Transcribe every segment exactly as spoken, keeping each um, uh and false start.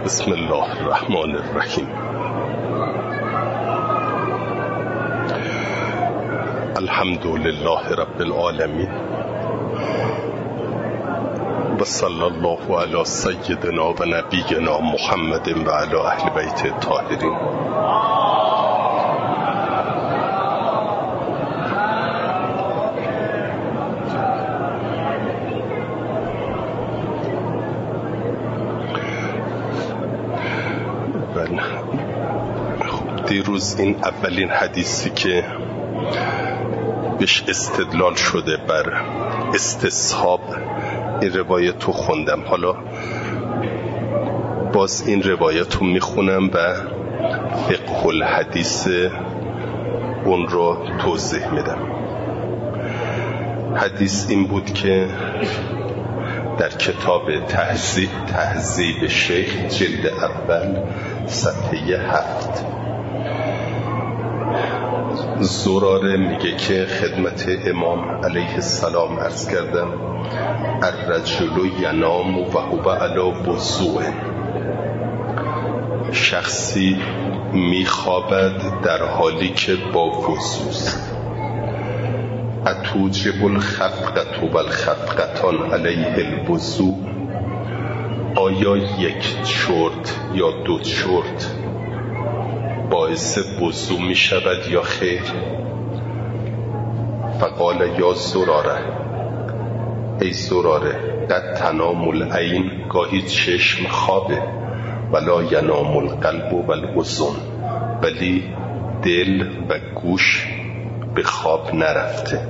بسم الله الرحمن الرحیم. الحمد لله رب العالمین و صلی الله علی سیدنا و نبینا محمد و علی اهل بیت الطاهرین. دیروز این اولین حدیثی که بهش استدلال شده بر استصحاب، این روایت رو خوندم. حالا باز این روایت رو میخونم و فقه الحدیث اون رو توضیح میدم. حدیث این بود که در کتاب تهذیب تهذیب شیخ جلد اول صفحه هفت زراره میگه که خدمت امام علیه السلام عرض کردم الرجل ینام و هو علی وضوء، شخصی میخوابد در حالی که با وضوست. اتوجب الخفقة و الخفقتان علیه الوضوء، آیا یک چرت یا دو چرت باعث وضو می شود یا خیر؟ فقال یا زراره، ای زراره، قد تنام العین، گاهی چشم خوابه، ولا ینام القلب و الاذن، ولی دل و گوش به خواب نرفته.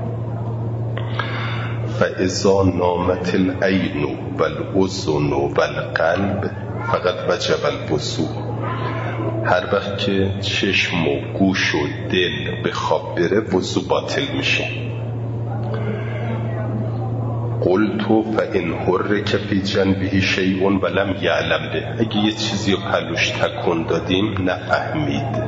فاذا نامت العین و الاذن و القلب فقد وجب الوضو، هر وقت که چشم و گوش و دل به خواب بره وضو باطل میشه. قلت فان حرک فی جنبه شیء ولم یعلم به، اگه یه چیزی رو پلوش تکون دادیم نفهمید،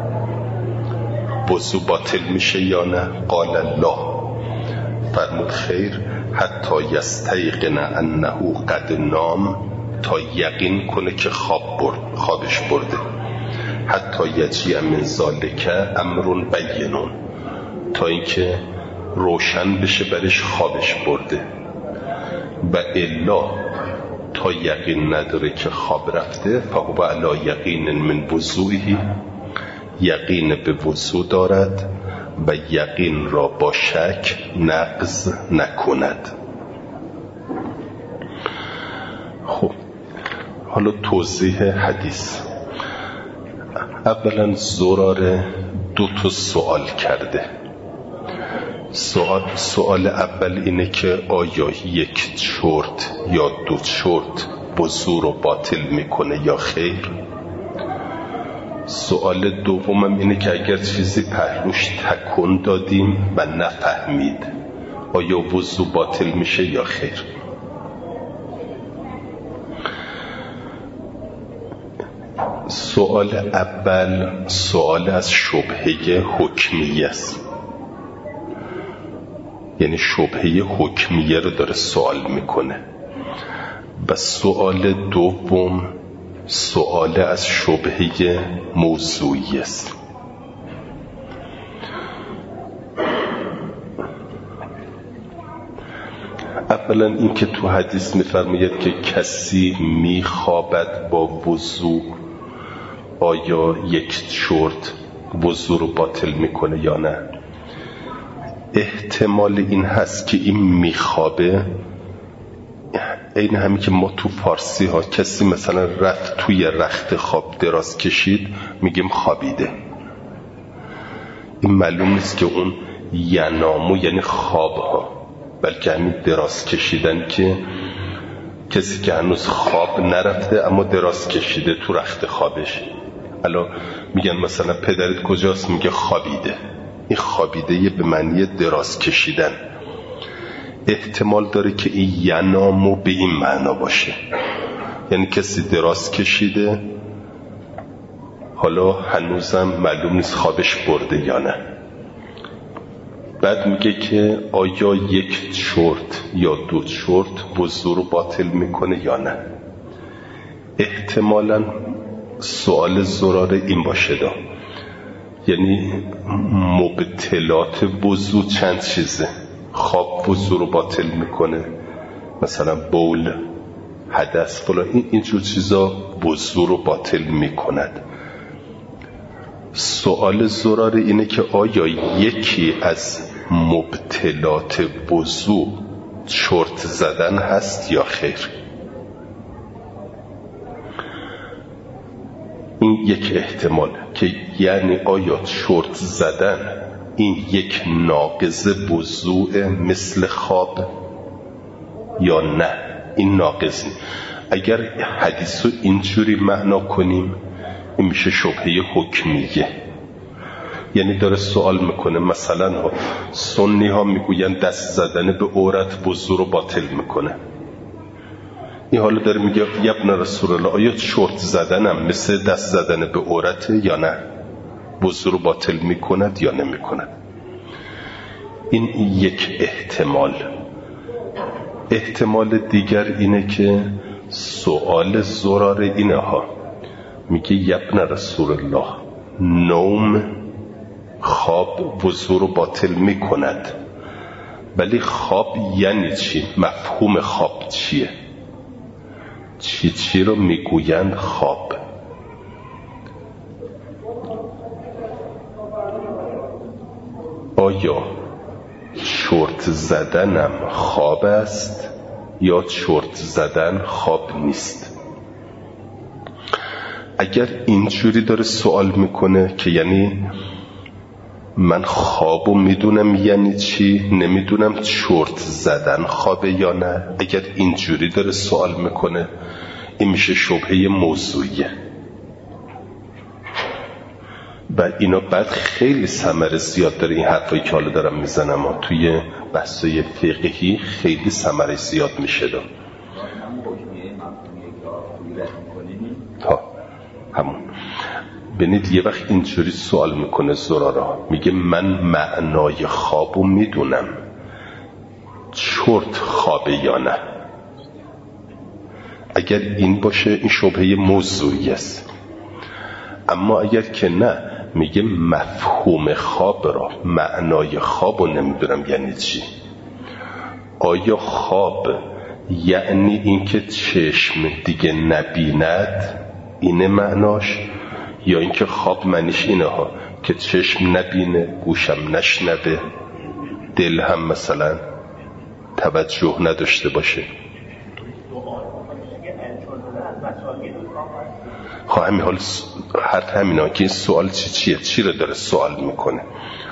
وضو باطل میشه یا نه؟ قال الله، فرمود خیر، حتی یستیقن انه قد نام، تا یقین کنه که خواب برد، خوابش برده. حتی یجیء من ذلک امر بین، تا اینکه روشن بشه برش خوابش برده. و الا، تا یقین نداره که خواب رفته، فهو علی یقین من وضوئه، یقین به وضو دارد و یقین را با شک نقض نکند. خب حالا توضیح حدیث. اولا زراره دو تا سوال کرده. سوال, سوال اول اینه که آیا یک چرت یا دو چرت وضو رو باطل میکنه یا خیر؟ سوال دومم اینه که اگر چیزی پهلوش تکون دادیم و نفهمید، آیا وضو باطل میشه یا خیر؟ سوال اول سوال از شبهه حکمیه است، یعنی شبهه حکمیه رو داره سوال میکنه. و سوال دوم سوال از شبهه موضوعی است. اولا این که تو حدیث میفرماید که کسی میخوابد با وضو، آیا یک چرت وضو رو باطل میکنه یا نه؟ احتمال این هست که این میخوابه این همین که ما تو فارسی ها کسی مثلا رفت توی رخت خواب دراز کشید میگیم خوابیده. این معلوم نیست که اون ینامو یعنی خواب ها، بلکه همین دراز کشیدن که کسی که هنوز خواب نرفته اما دراز کشیده تو رخت خوابش. الان میگن مثلا پدرت کجاست؟ میگه خوابیده. این خوابیده به معنی دراز کشیدن. احتمال داره که این ینامو به این معنا باشه، یعنی کسی دراز کشیده حالا هنوزم معلوم نیست خوابش برده یا نه. بعد میگه که آیا یک چرت یا دو چرت وضو رو باطل میکنه یا نه. احتمالاً سوال زراره این باشه دا، یعنی مبتلات وضو چند چیزه. خواب وضو رو باطل میکنه، مثلا بول، حدث، فلان، این اینجور چیزا وضو رو باطل میکند. سوال زراره اینه که آیا یکی از مبتلات وضو چرت زدن هست یا خیر؟ این یک احتمال که یعنی آیا چرت زدن این یک ناقض وضوء مثل خواب یا نه این ناقض نیست. اگر حدیث رو اینجوری معنا کنیم این میشه شبهه حکمیه، یعنی داره سوال میکنه مثلا سنی ها میگوین دست زدن به عورت وضو رو باطل میکنه، این حالا داره میگه یا ابن رسول الله آیا چرت زدنم مثل دست زدن به عورت یا نه، وضو رو باطل میکند یا نمیکند. این یک احتمال. احتمال دیگر اینه که سوال زراره اینه ها، میگه یا ابن رسول الله نوم خواب وضو رو باطل میکند، ولی خواب یعنی چی؟ مفهوم خواب چیه؟ چی چی رو میگویند خواب؟ آیا چرت زدنم خواب است یا چرت زدن خواب نیست؟ اگر اینجوری داره سوال میکنه که یعنی من خوابو میدونم یعنی چی، نمیدونم چرت زدن خوابه یا نه، اگر اینجوری داره سوال میکنه این میشه شبهه موضوعیه و اینا بعد خیلی ثمره زیاد داره. این حرفایی که حالا دارم میزنم و توی بحثای فقهی خیلی ثمره زیاد میشه دا. ها همون ببینید یه وقت اینجوری سوال میکنه زرارا، میگه من معنای خوابو میدونم، چرت خوابه یا نه. اگر این باشه این شبهه موضوعی است. اما اگر که نه، میگه مفهوم خواب را، معنای خوابو نمیدونم یعنی چی. آیا خواب یعنی اینکه چشم دیگه نبیند اینه معناش، یا اینکه خواب معنیش اینه ها که چشم نبینه، گوشم نشنوه، دل هم مثلا توجه نداشته باشه؟ خب همین حال هر همین ها که این سوال چی چیه، چی رو داره سوال میکنه.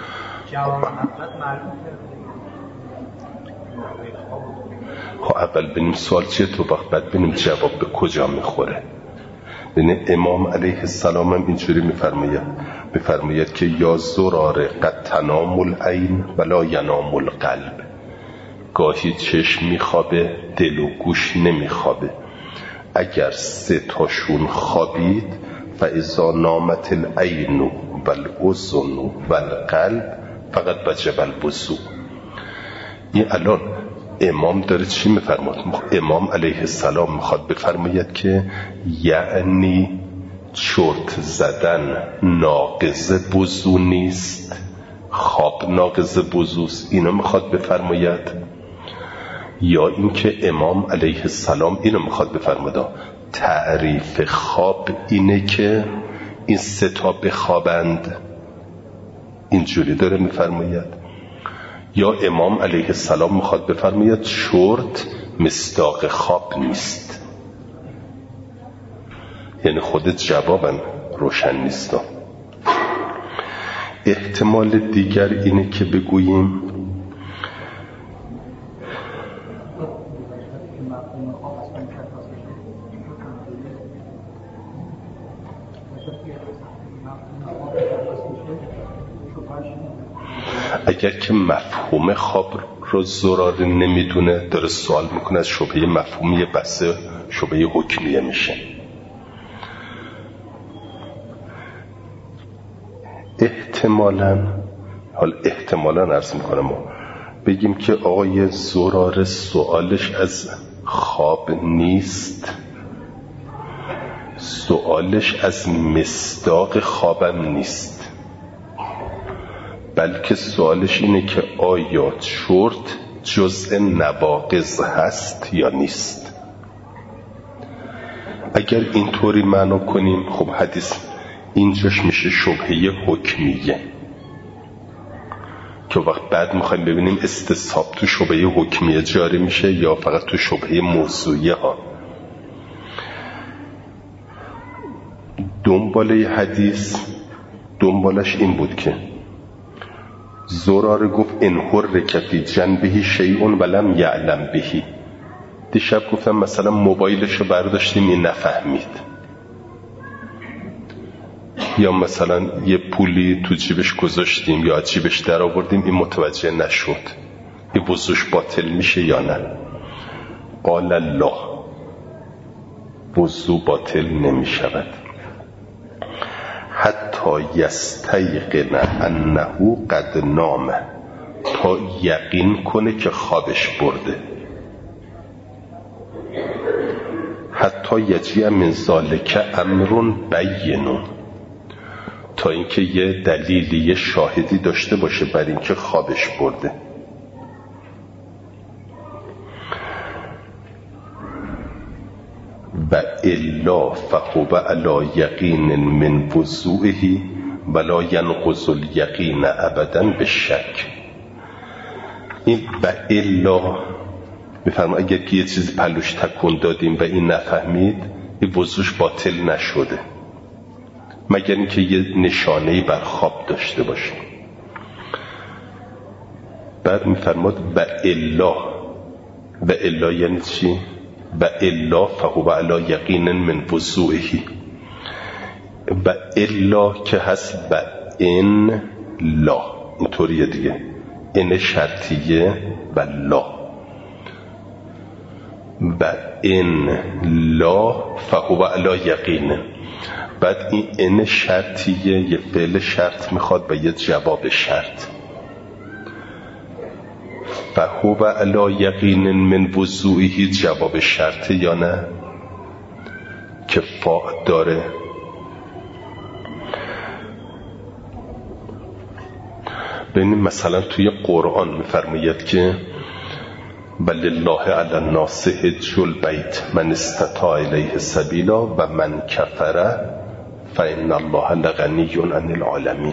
خب اول ببینیم سوال چیه تو وقت بعد ببینیم جواب به کجا میخوره. یعنی امام علیه السلام هم اینجوری میفرماید میفرماید که یا زراره قد تنام العین ولا ینام القلب، گاهی چشم میخوابه دل و گوش نمیخوابه. اگر سه تاشون خوابید فاذا نامت العین والاذن والقلب فقط وجب الوضوء. این الان امام داره چی میفرماید؟ امام علیه السلام میخواد بفرماید که یعنی چرت زدن ناقض وضو نیست، خواب ناقض وضوست، اینو میخواد بفرماید؟ یا اینکه امام علیه السلام اینو میخواد بفرماید تعریف خواب اینه که این سه تا بخوابند، اینجوری داره میفرماید؟ یا امام علیه السلام میخواد بفرماید چرت مصداق خواب نیست؟ یعنی خود جوابم روشن نیست. احتمال دیگر اینه که بگوییم اگر که مفهوم خواب رو زراره نمیدونه داره سوال میکنه از شبهه مفهومی بسه شبهه حکمیه میشه. احتمالاً حال احتمالاً عرض میکنم بگیم که آقای زراره سوالش از خواب نیست، سوالش از مصداق خوابم نیست، بلکه سوالش اینه که آیا چرت جزء نواقض هست یا نیست. اگر اینطوری معنا کنیم خب حدیث اینجاش میشه شبهه حکمیه، که وقت بعد میخوایم ببینیم استصحاب تو شبهه حکمیه جاری میشه یا فقط تو شبهه موضوعیه ها. دنباله حدیث دنبالش این بود که زراره گفت ان حرک فی جنبه شیء ولم یعلم به. دیشب گفتم مثلا موبایلشو برداشتیم این نفهمید، یا مثلا یه پولی تو جیبش گذاشتیم یا جیبش در آوردیم این متوجه نشد، این وضوش باطل میشه یا نه؟ قال الله، وضو باطل نمیشود حتی یستیقن انه قد نام، تا یقین کنه که خوابش برده. حتی یجیء من ذلک امر بین، تا اینکه یه دلیلی یه شاهدی داشته باشه بر اینکه خوابش برده. و الا فهو علی یقین من وضوئه ولا ینقض الیقین ابدا بالشک. این و الا میفرما اگر که یه چیزی پلوش تکون دادیم و این نفهمید این وضوش باطل نشده، مگر اینکه یه نشانه‌ای بر خواب داشته باشه. بعد میفرماد و الا، و الا یعنی چی؟ و الا فهو علی یقین من وضوئه. و الا که هست و ان لا، اینطوریه دیگه، ان شرطیه و لا. و ان لا فهو علی یقین. بعد این ان شرطیه، یه فعل شرط میخواد و یه جواب شرط. فهو علی یقین من وضوئه جواب شرط یا نه که فا داره. ببینید مثلا توی قرآن میفرماید که ولله علی الناس حج البیت من استطاع الیه سبیلا و من کفر فإن الله لغنی عن العالمین.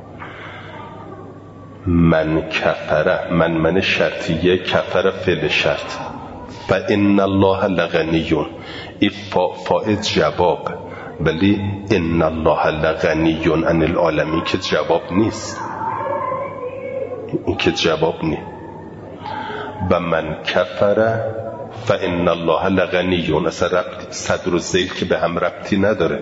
من کفره، من من شرطیه، کفره فعل شرط، فإن الله لغنی، این فا فاعل جواب، ولی ان الله لغنی عن العالمین که جواب نیست، این که جواب نیست. و من کفره فإن الله لغنی، اصلا ربط صدر و ذیل که به هم ربطی نداره.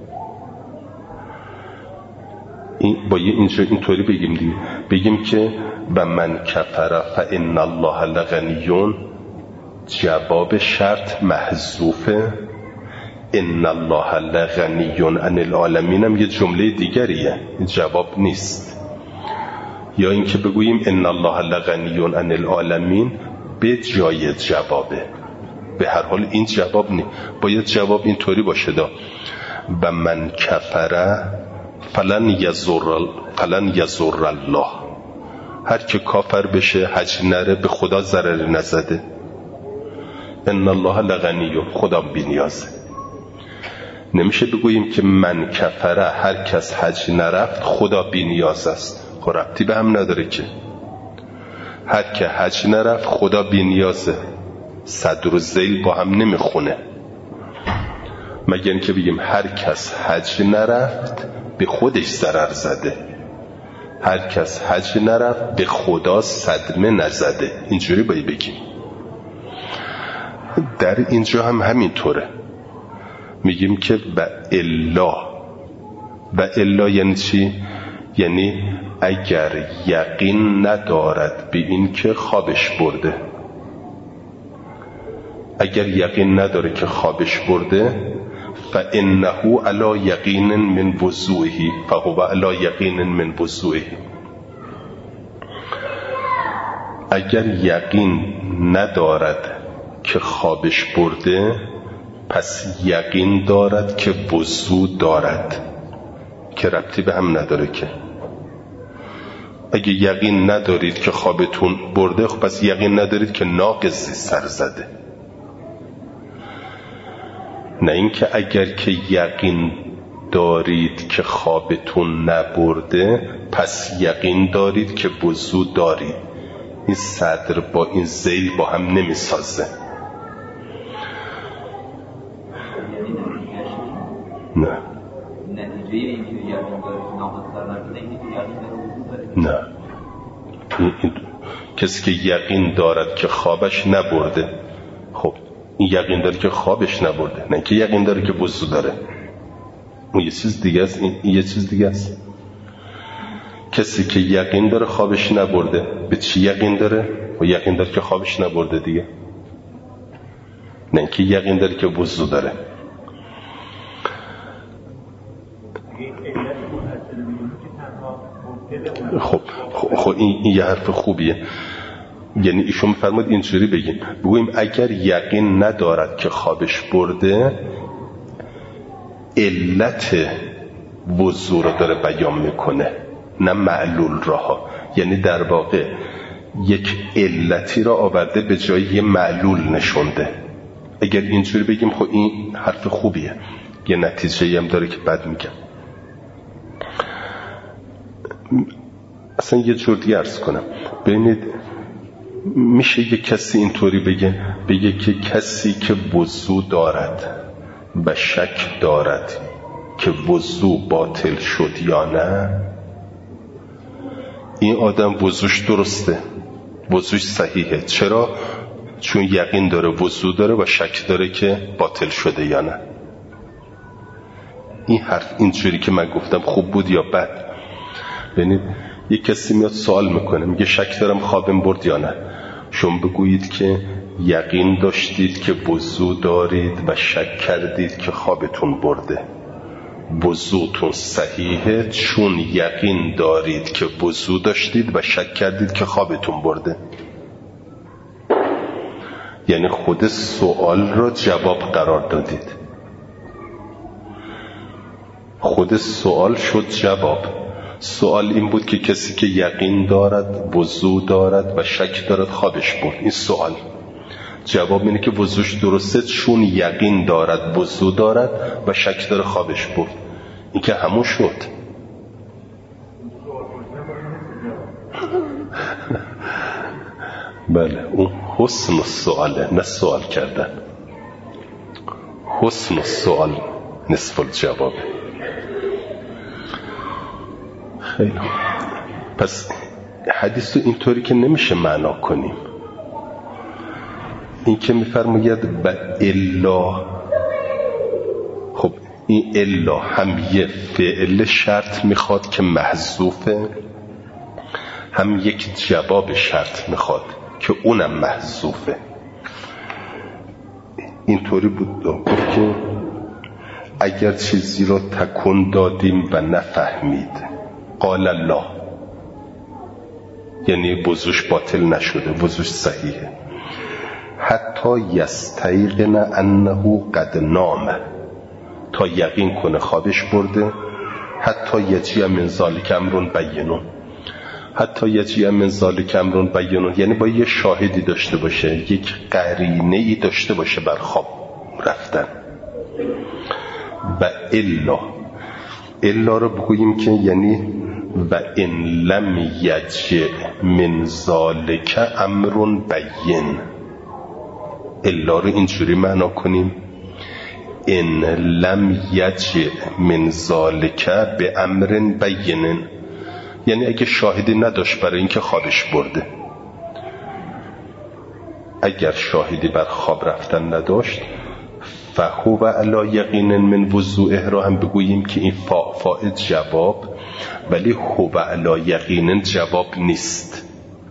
این با اینجا اینطوری بگیم دیگه، بگیم که و من کفر فإن الله لغنی، جواب شرط محذوفه، ان الله لغنی عن العالمین هم یه جمله دیگریه، جواب نیست. یا اینکه بگوییم ان الله لغنی عن العالمین به جای جوابه، به هر حال این جواب نیست، باید جواب اینطوری باشه دا و من کفره فلن یزر فلن یزر الله، هر که کافر بشه حج نره به خدا ضرری نزده. ان الله لغنی، خدا بی‌نیازه. نمیشه بگوییم که من کفره هر کس حج نرفت خدا بی‌نیاز است، خب ربطی به هم نداره که. هر که حج نرفت خدا بی‌نیازه، صدر و ذیل با هم نمیخونه، مگر اینکه بگیم هر کس حج نرفت به خودش ضرر زده، هر کس حج نرفت به خدا صدمه نزده، اینجوری باید بگیم. در اینجا هم همینطوره، میگیم که و الا، و الا یعنی چی؟ یعنی اگر یقین ندارد به این که خوابش برده، اگر یقین نداره که خوابش برده فإنه علی یقین من وضوئه فهو علی یقین من وضوئه. اگر یقین ندارد که خوابش برده پس یقین دارد که وضو دارد، که ربطی به هم نداره. که اگه یقین ندارید که خوابتون برده، خب پس یقین ندارید که ناقصی سر زده. نه اینکه اگر که یقین دارید که خوابتون نبرده پس یقین دارید که وضو دارید. این صدر با این ذیل با هم نمیسازه. نه نه این این کسی که یقین دارد که خوابش نبرده، خب این یقین داره که خوابش نبرده، نه که یقین داره که وضو داره. اون یه چیز دیگه است، این یه چیز دیگه است. کسی که یقین داره خوابش نبرده، به چی یقین داره؟ و یقین داره که خوابش نبرده دیگه، نه که یقین داره که وضو داره. خب خب, خب این, این یه حرف خوبیه. یعنی ایشون فرمود اینجوری بگیم، بگویم اگر یقین ندارد که خوابش برده، علت وضو رو داره بیان میکنه نه معلول راها. یعنی در واقع یک علتی را آورده به جای یه معلول نشونده. اگر اینجوری بگیم خب این حرف خوبیه، یه نتیجه هم داره که بد میگم. اصلا یه جور دیگه عرض کنم. ببینید میشه یه کسی اینطوری بگه بگه که کسی که وضو دارد و شک دارد که وضو باطل شد یا نه، این آدم وضوش درسته، وضوش صحیحه. چرا؟ چون یقین داره وضو داره و شک داره که باطل شده یا نه. این حرف اینجوری که من گفتم خوب بود یا بد؟ ببینید یک کسی میاد سوال میکنه، میگه شک دارم خوابم برد یا نه. شما بگویید که یقین داشتید که وضو دارید و شک کردید که خوابتون برده. وضوتون صحیحه چون یقین دارید که وضو داشتید و شک کردید که خوابتون برده. یعنی خود سوال را جواب قرار دادید. خود سوال شد جواب. سوال این بود که کسی که یقین دارد وضو دارد و شک دارد خوابش برد. این سوال. جواب اینه که وضوش درسته چون یقین دارد وضو دارد و شک داره خوابش برد. این که همون شد. بله اون حسن السؤاله، نه سوال کردن. حسن السؤال نصف الجواب. خیلی پس حدیث رو اینطوری که نمیشه معنا کنیم. این که میفرماید و الا، خب این الا هم یه فعل شرط میخواد که محذوفه، هم یک جواب شرط میخواد که اونم محذوفه. اینطوری بود گفت که اگر چیزی رو تکون دادیم و نفهمید، قال الله، یعنی وضوش باطل نشده، وضوش صحیحه. حتی یستیقن انه قد نام، تا یقین کنه خوابش برده. حتی یجی من ذالک امرون بینون، حتی یجی من ذالک امرون بینون یعنی با یه شاهدی داشته باشه، یک قرینه ای داشته باشه بر خواب رفتن. و الا، الا رو بگوییم که یعنی و ان لم یجی من ذالک امرون بین. الا رو اینجوری معنا کنیم ان لم یجی من ذالک به امر بین، یعنی اگه شاهدی نداشت برای اینکه خوابش برده. اگر شاهدی بر خواب رفتن نداشت، فهو علی یقین من وضوئه را هم بگوییم که این فا فاعل جواب، ولی هو علی یقین جواب نیست.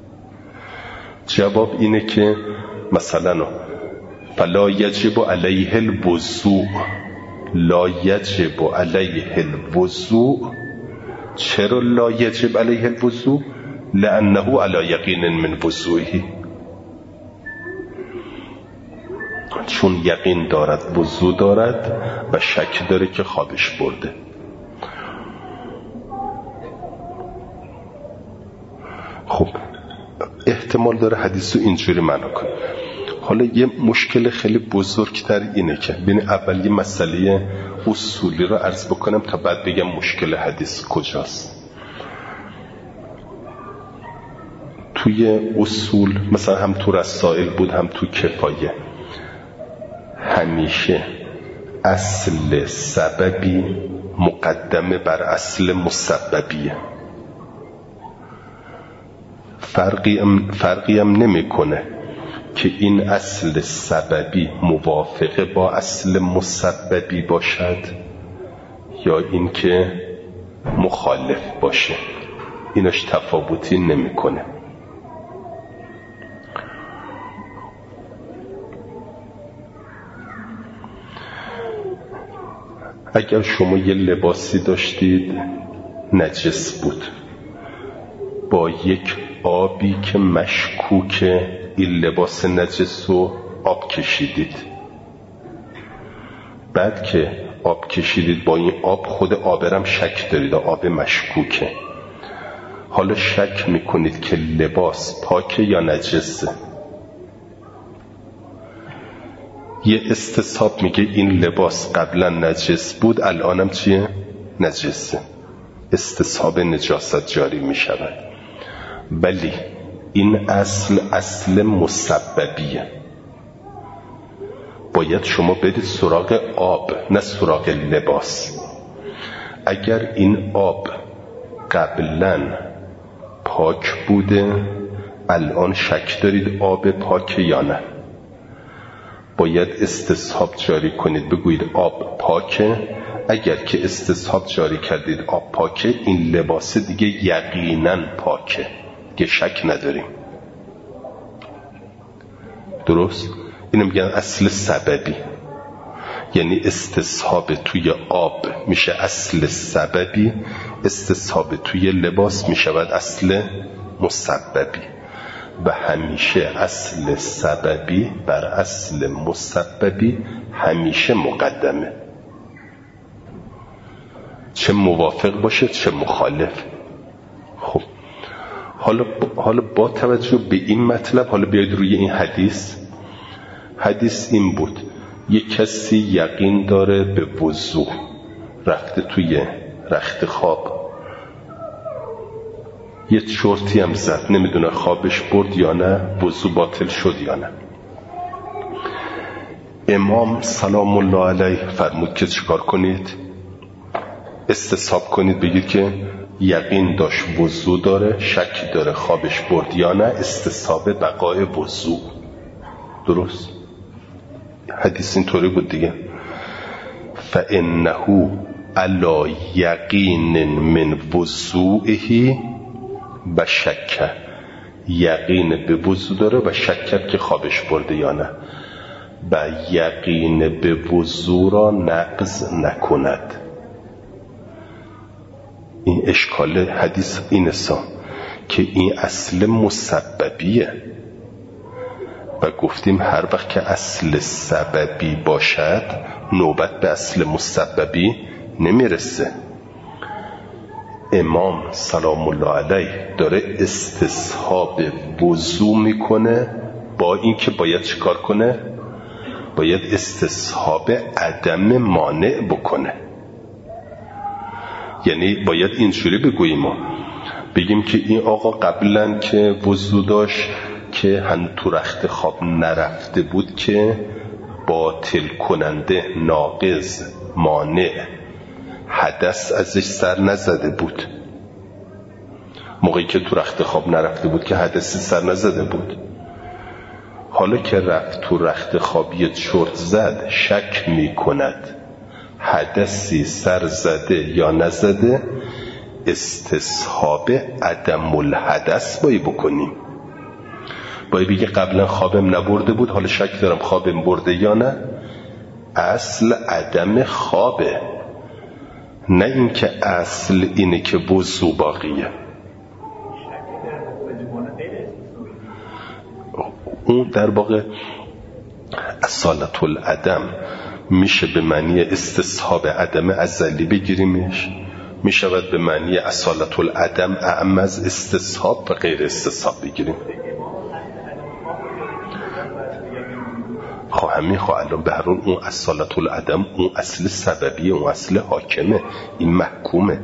جواب اینه که مثلا فلا یجب علیه الوضوء، لا یجب علیه الوضوء. چرا لا یجب علیه الوضوء؟ لانه علی یقین من وضوئه. چون یقین دارد وضو دارد و شک داره که خوابش برده. خب احتمال داره حدیث رو اینجوری معنا کنه. حالا یه مشکل خیلی بزرگتر اینه که بین اول یه مسئله اصولی رو عرض بکنم تا بعد بگم مشکل حدیث کجاست. توی اصول مثلا هم تو رسائل بود هم تو کفایه، همیشه اصل سببی مقدمه بر اصل مسببیه. فرقی هم, فرقی هم نمی کنه که این اصل سببی موافقه با اصل مسببی باشد یا این که مخالف باشه، اینش تفاوتی نمی کنه. اگر شما یه لباسی داشتید نجس بود، با یک آبی که مشکوکه این لباس نجس رو آب کشیدید، بعد که آب کشیدید با این آب خود آبرم شک دارید، آب مشکوکه، حالا شک میکنید که لباس پاکه یا نجسه. یه استصحاب میگه این لباس قبلا نجس بود الانم چیه؟ نجسه. استصحاب نجاست جاری میشود. ولی این اصل اصل مسببیه. باید شما برید سراغ آب نه سراغ لباس. اگر این آب قبلا پاک بوده الان شک دارید آب پاکه یا نه، باید استصحاب جاری کنید، بگویید آب پاکه. اگر که استصحاب جاری کردید آب پاکه، این لباس دیگه یقینا پاکه، که شک نداریم. درست؟ اینو میگن اصل سببی، یعنی استصحاب توی آب میشه اصل سببی، استصحاب توی لباس میشود اصل مسببی. و همیشه اصل سببی بر اصل مسببی همیشه مقدمه، چه موافق باشه چه مخالف. خب حالا حالا با توجه به این مطلب حالا بیاید روی این حدیث. حدیث این بود یک کسی یقین داره به وضو، رفته توی رخت خواب یه چرتی هم زد، نمیدونه خوابش برد یا نه، وضو باطل شد یا نه. امام سلام الله علیه فرمود که چیکار کنید؟ استصحاب کنید، بگید که یقین داشت وضو داره، شک داره خوابش برد یا نه، استصحاب بقای وضو. درست؟ حدیث اینطوری بود دیگه. فإنه علی یقین من وضوئه و شک، یقین به وضو داره و شک کرد که خوابش برده یا نه، و یقین به وضو را نقض نکند. این اشکال حدیث این است که این اصل مسببیه و گفتیم هر وقت که اصل سببی باشد نوبت به اصل مسببی نمیرسه. امام سلام الله علیه داره استصحاب وضو میکنه، با این که باید چیکار کنه؟ باید استصحاب عدم مانع بکنه. یعنی باید اینجوری بگوییم، ما بگیم که این آقا قبلا که وضو داشت که هن تو رخت خواب نرفته بود که باطل کننده، ناقض، مانع، حدث ازش سر نزده بود. موقعی که تو رخت خواب نرفته بود که حدثی سر نزده بود. حالا که رفت تو رخت خواب یه چرت زد، شک می کند حدثی سر زده یا نزده، استصحاب عدم الحدث باید بکنیم. باید بگه قبلا خوابم نبرده بود، حالا شک دارم خوابم برده یا نه. اصل عدم خوابه، نه این که اصل اینه که وضو باقیه. اون در واقع اصالت العدم میشه به معنی استصحاب عدم ازلی بگیریمش، میشود به معنی اصالت العدم اعم از استصحاب و غیر استصحاب بگیریم. خب همین خب الان به هر حال اون اصالت العدم اون اصل سببیه، اون اصل حاکمه، این محکومه.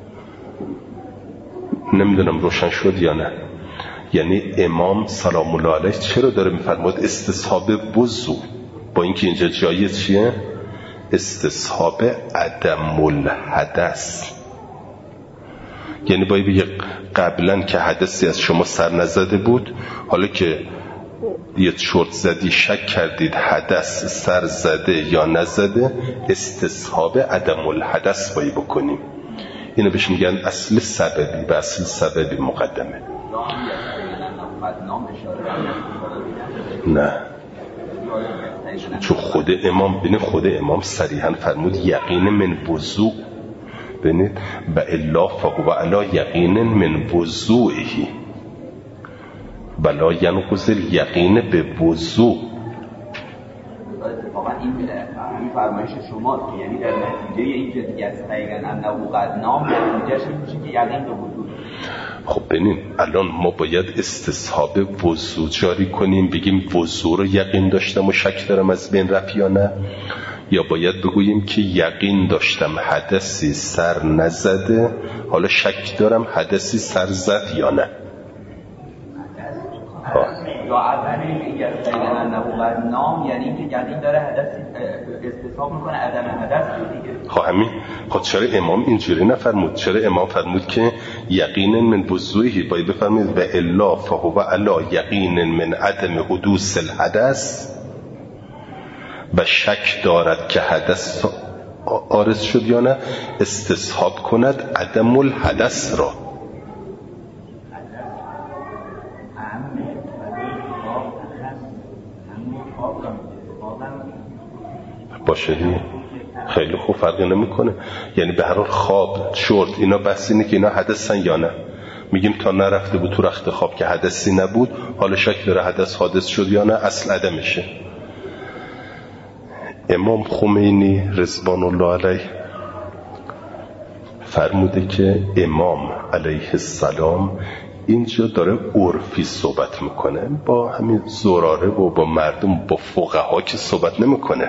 نمیدونم روشن شد یا نه؟ یعنی امام سلام الله علیه چرا داره میفرماد استصحاب وضو، با اینکه اینجا جای چیه؟ استصحاب عدم الحدث. یعنی باید بگه قبلا که حدثی از شما سر نزده بود، حالا که یه چرت زدی شک کردید حدث سر زده یا نزده، استصحاب عدم الحدث باید بکنیم. اینو بهش میگن اصل سببی، به اصل سببی مقدمه. نه، چون خود امام بینه خود امام صریحا فرمود یقین من وضوء، بینید و الا فهو علی یقین من وضوئه ولا ینقض الیقین به وضوء. اتفاقا این فرمایش شماست که یعنی در نتیجه این که دیگه از دقیقا انه قد نام نتیجهش میشه که یقین به وضوء. خب ببینیم الان ما باید استصحاب وضوء جاری کنیم، بگیم وضوء رو یقین داشتم و شک دارم از بین رفت یا نه، یا باید بگوییم که یقین داشتم حدثی سر نزده، حالا شک دارم حدثی سر زد یا نه. یا اولی که دقیقا انه قد نام یعنی که یقین داره حدثی استصحاب میکنه عدم حدث دیگه. خب همین. خب چرا امام اینجوری نفرمود؟ چرا امام فرمود که یقین من وضوئه، باید بفرمید و الا فهو علی یقین من عدم حدوث الحدث و شک دارد که حدث عارض شد یا نه، استصحاب کند عدم الحدث را. باشه خیلی خوب، فرقی نمیکنه. یعنی به هر حال خواب، چرت، اینا بحث اینه که اینا حدثن یا نه. میگیم تا نرفته بود تو رخت خواب که حدثی نبود، حالا شک داره حدث حادث شد یا نه، اصل عدمشه. امام خمینی رضوان الله علیه فرموده که امام علیه السلام اینجا داره عرفی صحبت میکنه، با همین زراره و با مردم با فقها که صحبت نمیکنه،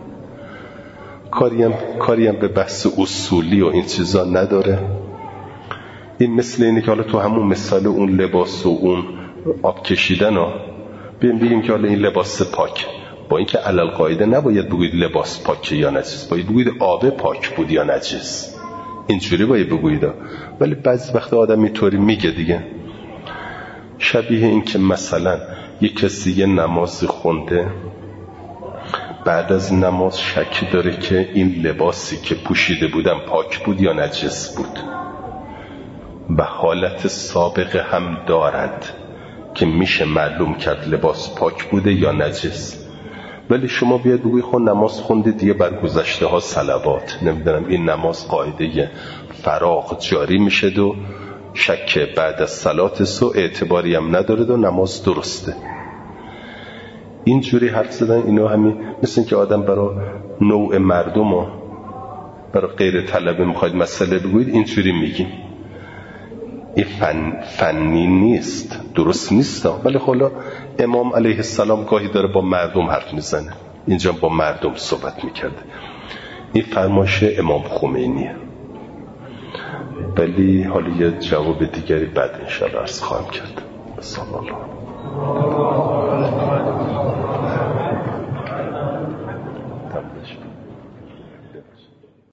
کاریم کاریم به بحث اصولی و این چیزا نداره. این مثل اینه که حالا تو همون مثال اون لباس و اون آب کشیدن ها بیم بگیم که حالا این لباس پاک، با اینکه علل قاعده نباید بگوید لباس پاکه یا نجس، باید بگوید آب پاک بود یا نجس، اینجوری باید بگوید. ولی بعضی وقت آدم اینطوری میگه دیگه. شبیه این که مثلا یک کسی یه نمازی خونده، بعد از نماز شک داره که این لباسی که پوشیده بودم پاک بود یا نجس بود، و حالت سابقه هم دارد که میشه معلوم کرد لباس پاک بوده یا نجس. ولی شما بیاد بگوی خب نماز خونده دیگه بر گذشته ها صلوات، نمیدونم این نماز قاعده فراغ جاری میشه و شک بعد از صلات سو اعتباری هم نداره و نماز درسته. اینجوری حرف زدن اینو همین مثل این که آدم برای نوع مردم و برای غیر طلبه میخواید مسئله بگوید، اینجوری میگیم. این فن، فنی نیست، درست نیست. ولی خلا امام علیه السلام گاهی داره با مردم حرف میزنه، اینجا با مردم صحبت میکرده. این فرمایش امام خمینیه. ولی حالا یه جواب دیگری بعد انشاءالله عرض خواهم کرد. صلی الله